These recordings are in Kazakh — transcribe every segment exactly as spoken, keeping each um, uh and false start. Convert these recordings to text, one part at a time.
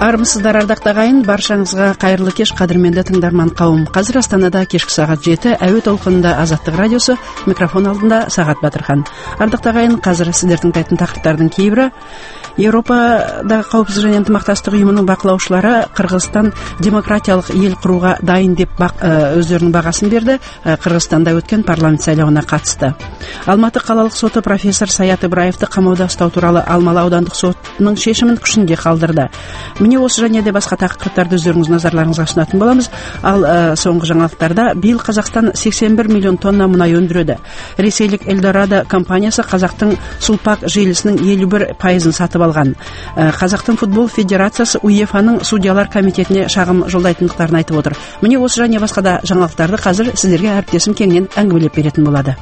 Армысыздар, ардактуу агайын, баршаңызга кайырлы кеш, кадырменде тыңдарман кауым. Казыр Астанада кешки сагат жети, әуе толкунунда Азаттык радиосу, микрофон алдында Сагат Батырхан. Ардактуу агайын, казыр сиздердин тыңдайтын тақырыптардын кейбири: Европада Коопсуздук жана ынтымакташтык уюмунун бакылаучулары Кыргызстан демократиялык эл курууга дайын деп өздөрүнүн багасын берди. Кыргызстанда өткөн парламент шайлоогуна катышты. Алматы калалык соту профессор Саят Ибраевди камоодо уктоо тууралуу Алмалы аудандык сотунун чечимин күчүндө калдырды. Міне осы және де басқа тақырыптарды өздеріңіз назарларыңызға ұсынатын боламыз. Ал ә, соңғы жаңалықтарда биыл Қазақстан сексен бір миллион тонна мұнай өндіреді. Ресейлік Эльдорадо компаниясы Қазақтың Сулпак желісінің елу бір пайызын сатып алған. Ә, Қазақтың футбол федерациясы УЕФАның судьялар комитетіне шағым жолдайтындықтарын айтып отыр. Міне осы және басқа да жаңалықтарды қазір сіздерге әріптесім кеңінен әңгімелеп беретін болады.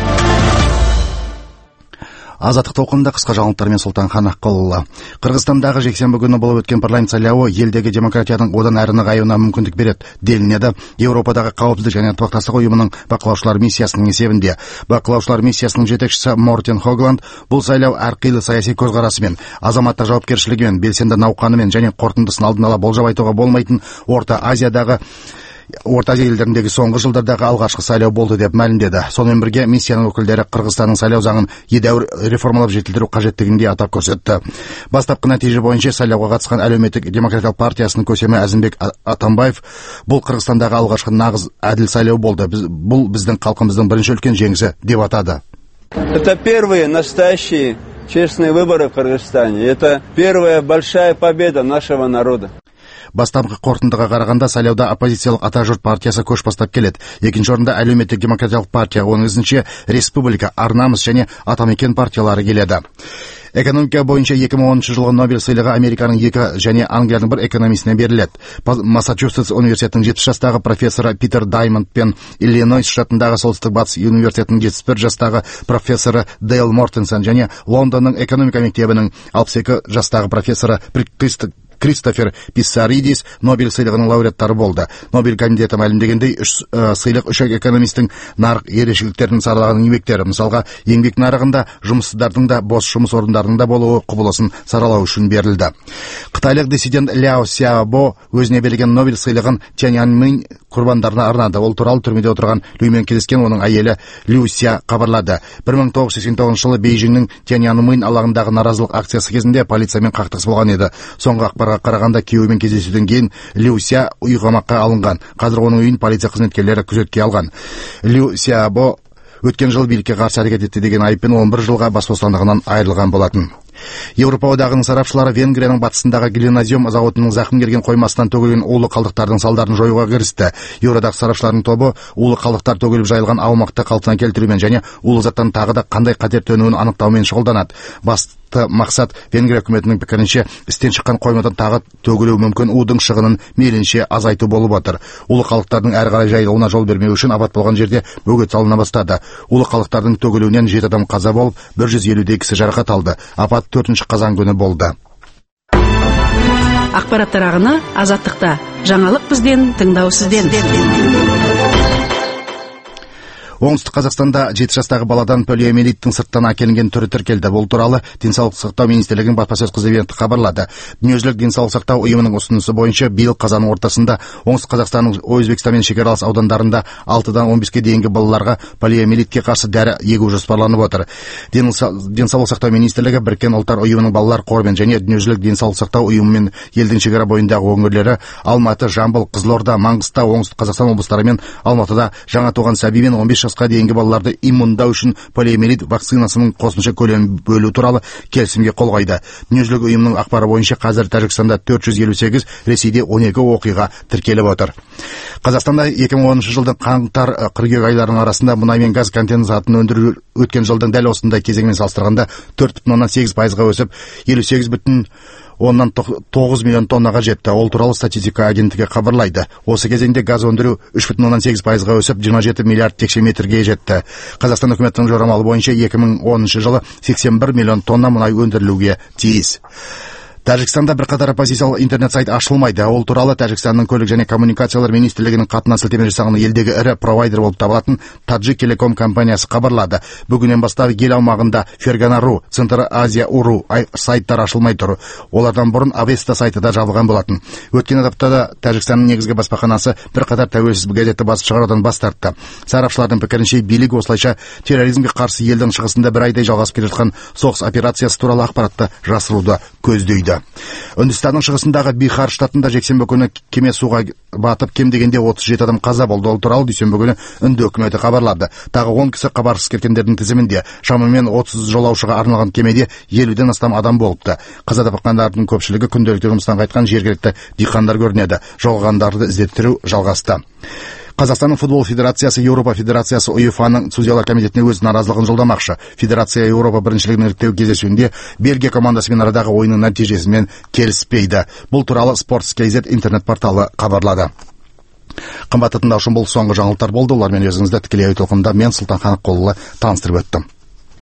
Азаттык толкунунда кыска жаңылыктармен Султанхан Акколова. Кыргызстандагы жексенбі күнү болуп өткөн парламент шайлоого элдеги демократиянын одан ары ныгаюуна мүмкүндүк берет делинет. Европадагы Коопсуздук жана ынтымакташтык уюмунун бакылаучулар миссиясынын эсебинде. Бакылаучулар миссиясынын жетекчиси Мортен Хогланд бул шайлоо ар кыйла саясий көз карасы менен, азаматтык жоопкерчилиги менен, белсенди науканы менен жана корутундусын алдын ала болжоп айтууга болмойтун Орто Азиядагы Орта Азия элдериндеги соңғы жылдардагы алгачкы шайлоо болду деп маалимдеди. Сонун бирге миссиянын өкүлдөрү Кыргызстандын шайлоо заңын едәуир реформалап жетилдирүү кажеттигин атап көрсөттү. Бастапкы натыйжа боюнча шайлоого катышкан Әлеуметтик демократиялык партиясынын көсөмү Азимбек Атамбаев бул Кыргызстандагы алгачкы нагыз адил шайлоо болду. Бул биздин калкыбыздын биринчи үлкен жеңиши деп атады. Это первые настоящие честные выборы в Кыргызстане. Это первая большая победа нашего народа. Бастапкы корутундуга караганда шайлоодо оппозициялык Ата журт партиясы көч бастап келет. Экинчи орунда Әлеуметтик демократиялык партия, онун ичинчи Республика, Ар намыс жана Атамекен партиялары келеді. Экономика боюнча эки миң онунчу жылғы Нобель сыйлыгы Американын эки жана Англиянын бир экономистине берилет. Массачусетс университетинин жетимиш жастагы профессору Питер Даймонд пен Иллинойс штатындагы Солтүстүк батыс университетинин жетимиш бир жастагы профессору Дейл Мортенсон жана Лондондун экономика мектебинин алпыс эки жастагы профессору Кристофер Писсаридис Нобель сыйлыгынын лауреаттары болду. Нобель комитети маалимдегендей, сыйлык үч экономисттин нарык эрешиликтерин саралаган эмгектери, мисалга, эмгек нарыгында жумушсуздардын да, бос жумуш орундарынын да болуу кубулусун саралоо үчүн берилди. Кытайлык диссидент Ляо Сяобо өзүнө берилген Нобель сыйлыгын Тяньаньмэнь курбандарына арнады. Ол тууралуу түрмөдө отурган Лю менен келишкен онун айели Лю Ся кабарлады. бир миң тогуз жүз сексен тогузунчу жылы Бейжиңдин Тяньаньмэнь алагындагы наразылык акциясы кезинде полиция менен кактыгыс болгон эди. Соңку акбарга караганда күйөөү кездесүүдөн кийин Лю Ся үй камакка алынган. Казыр онун үйүн полиция кызметкерлери күзөткө алган. Лю Сяобо өткөн жылы бийликке каршы аракет этти деген айыппен он бир жылга бас бостандыгынан айрылган болатын. Европа одагынын сарапчылары Венгриянын батысындагы Глинозем заводунун закым келген коймасынан төгүлгөн уулуу калдыктардын салдарын жоюуга киришти. Евродагы сарапчылардын тобу уулуу калдыктар төгүлүп жайылган аумакты калпына келтирүү менен жана уулуу заттан тагы да кандай катер төнүүнүн аныктоо менен шугулданат. Басты максат Венгрия өкмөтүнүн пикиринче истен чыккан коймадан тагы төгүлүү мүмкүн уудун шыгынын мейлинче азайтуу болуп атыр. Уулуу калдыктардын ары карай жайылууна жол бермөө үчүн абат болгон жерде бөгөт салына баштады. Уулуу калдыктардын төгүлүүнөн жети адам каза болуп, бир жүз элүүдөй киши жаракат алды. Апат төртүнчү казан күнү болду. Акпараттар агыны Азаттыкта. Жаңалык бизден, тыңдоо сизден. Оңтүстүк Казакстанда жети жастагы баладан полиомиелиттин сырттан акелинген түрү тиркелди. Бул тууралуу Ден сактоо министрлигинин баспасөз кызмети кабарлады. Дүйнөлүк ден сактоо уюмунун устунусу боюнча быйыл казанын ортосунда Оңтүстүк Казакстандын Өзбекстан менен шекаралас аудандарында алтыдан он беске дейинги балаларга полиомиелитке каршы дару эгүү жоспарланып отыр. Ден сактоо министрлиги Бириккен Улуттар уюмунун балалар кору менен жана Дүйнөлүк ден сактоо уюму менен элдин чегара боюндагы өңүрлөрү Алматы, Жамбыл, Кызылорда, Маңгыстау, Оңтүстүк Казакстан облустары менен Алматыда жаңа тууган саби менен он беш жашка дейинги балаларды иммундоо үчүн полиомиелит вакцинасынын косумча көлөмүн бөлүү тууралуу келисимге кол койду. Дүйнөлүк уюмунун акбары боюнча казыр Тажикстанда төрт жүз элүү сегиз, Ресейде он эки окуйга тиркелип отур. Казакстанда эки миң онунчу жылдын каңтар кыркүйөк айларынын арасында мунай менен газ конденсатын өндүрүү өткөн жылдын дәл осундай кезең менен салыштырганда төрт бүтүн ондон сегиз пайызга өсүп, элүү сегиз бүтүн ондон тогуз миллион тоннага жетти. Ол тууралуу статистика агенттиги кабарлайды. Осы кезеңде газ өндүрүү үч бүтүн ондон сегиз пайызга өсүп, жыйырма жети миллиард текше метрге жетти. Казакстан өкмөтүнүн жорамалы боюнча эки миң онунчу жылы сексен бир миллион тонна мунай өндүрүлүүгө тийиз. Тәжікстанда бірқатар оппозициялық интернет сайт ашылмайды. Ол туралы Тәжікстанның көлік және коммуникациялар министрлігінің хатына сілтеме жасаған елдегі ірі провайдер болып табылатын Таджик Телеком компаниясы хабарлады. Бүгіннен бастап ел аумағында Фергана.ру, Центр Азия.ру сайттар ашылмай тұр. Олардан бұрын Авеста сайты да жабылған болатын. Өткен аптада Тәжікстанның негізгі баспаханасы бірқатар тәуелсіз газетті басып шығарудан бас тартты. Сарапшылардың пікірінше билік осылайша терроризмге қарсы елдің шығысында бір айдай жалғасып келе жатқан соғыс операциясы туралы ақпаратты жасыруды көздейді. Үндістанның шығысындағы Бихар штатында жексенбі күні кеме суға батып кем дегенде отыз жеті адам қаза болды. Ол туралы дүйсенбі күні үнді үкіметі хабарлады. Тағы он кісі хабарсыз кеткендердің тізімінде. Шамамен отыз жолаушыға арналған кемеде елуден астам адам болыпты. Қаза тапқандардың көпшілігі күнделікті жұмыстан қайтқан жергілікті диқандар көрінеді. Жоғалғандарды іздестіру жалғасты. Қазақстанның футбол федерациясы Еуропа федерациясы УЕФАның судьялар комитетіне өз наразылығын жолдамақшы. Федерация Еуропа біріншілігінің іріктеу кездесуінде Бельгия командасымен арадағы ойынның нәтижесімен келіспейді. Бұл туралы Sports кей зет интернет порталы хабарлады. Қымбатты тыңдаушым, бұл соңғы жаңалықтар болды. Олармен өзіңізді тікелей ой толқынында мен Сұлтан Қаныққұлұлы таныстырып өттім.